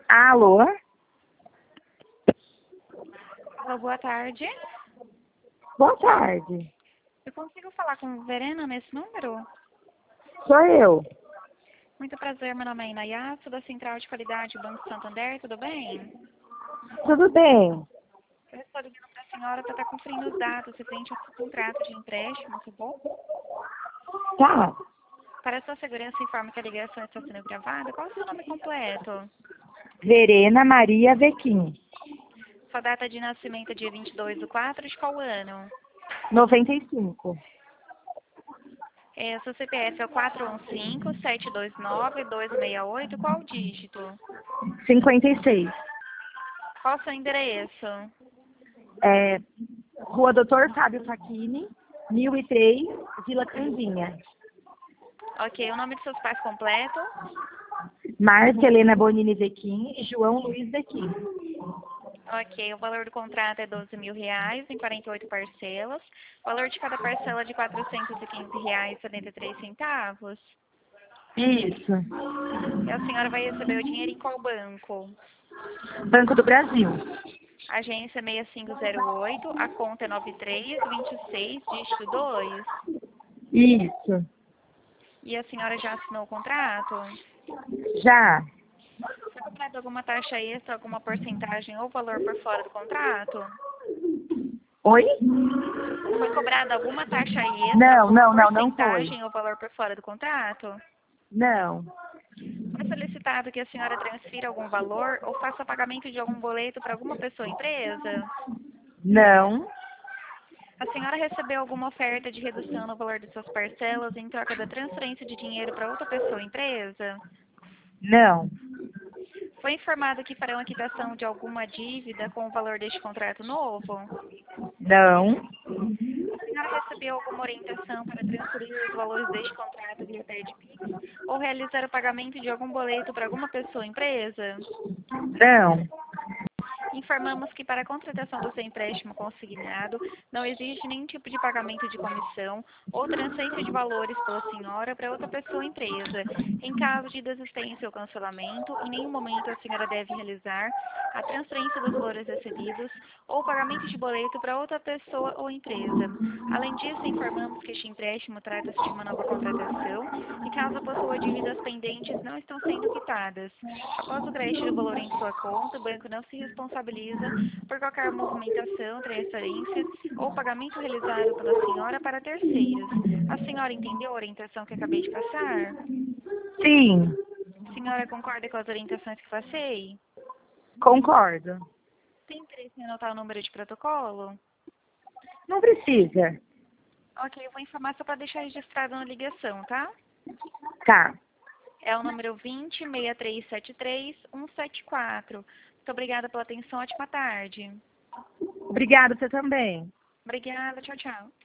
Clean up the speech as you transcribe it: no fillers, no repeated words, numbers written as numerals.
Alô? Alô, boa tarde. Boa tarde. Eu consigo falar com Verena nesse número? Sou eu. Muito prazer, meu nome é Inayá, sou da Central de Qualidade Banco Santander, tudo bem? Tudo bem? Eu estou ligando para a senhora para estar conferindo os dados referente ao seu contrato de empréstimo, tá bom? Tá. Para a sua segurança, informe que a ligação está sendo gravada. Qual é o seu nome completo? Verena Maria Vequim. Sua data de nascimento é dia 22/4 de qual ano? 95. Seu CPF é o 415-729-268, qual o dígito? 56. Qual o seu endereço? Rua Doutor Fábio Facchini, 1003, Vila Candinha. Ok, o nome de seus pais completo? Márcia Helena Bonini Vequim e João Luiz Vequim. Ok, o valor do contrato é R$ 12.000 em 48 parcelas. O valor de cada parcela é de R$ 415,73. Isso. E a senhora vai receber o dinheiro em qual banco? Banco do Brasil. Agência 6508, a conta é 9326, dígito 2. Isso. E a senhora já assinou o contrato? Já. Foi cobrada alguma taxa extra, alguma porcentagem ou valor por fora do contrato? Oi? Foi cobrada alguma taxa extra, Não, alguma não, não, não foi. porcentagem ou valor por fora do contrato? Não. Foi solicitado que a senhora transfira algum valor ou faça pagamento de algum boleto para alguma pessoa ou empresa? Não. A senhora recebeu alguma oferta de redução no valor de suas parcelas em troca da transferência de dinheiro para outra pessoa ou empresa? Não. Foi informado que farão a quitação de alguma dívida com o valor deste contrato novo? Não. A senhora recebeu alguma orientação para transferir os valores deste contrato via TED-Pix ou realizar o pagamento de algum boleto para alguma pessoa ou empresa? Não. Informamos que para a contratação do seu empréstimo consignado não existe nenhum tipo de pagamento de comissão ou transferência de valores pela senhora para outra pessoa ou empresa. Em caso de desistência ou cancelamento, em nenhum momento a senhora deve realizar a transferência dos valores recebidos ou pagamento de boleto para outra pessoa ou empresa. Além disso, informamos que este empréstimo trata-se de uma nova contratação e caso possua dívidas pendentes não estão sendo quitadas. Após o crédito do valor em sua conta, o banco não se responsabiliza por qualquer movimentação, transferência ou pagamento realizado pela senhora para terceiros. A senhora entendeu a orientação que acabei de passar? Sim. A senhora concorda com as orientações que passei? Concordo. Tem interesse em anotar o número de protocolo? Não precisa. Ok, eu vou informar só para deixar registrado na ligação, tá? Tá. É o número 20-6373-174. Muito obrigada pela atenção, ótima tarde. Obrigada, você também. Obrigada, tchau, tchau.